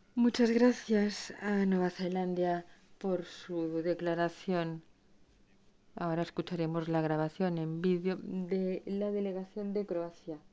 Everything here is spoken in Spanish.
Muchas gracias a Nueva Zelanda por su declaración. Ahora escucharemos la grabación en vídeo de la delegación de Croacia.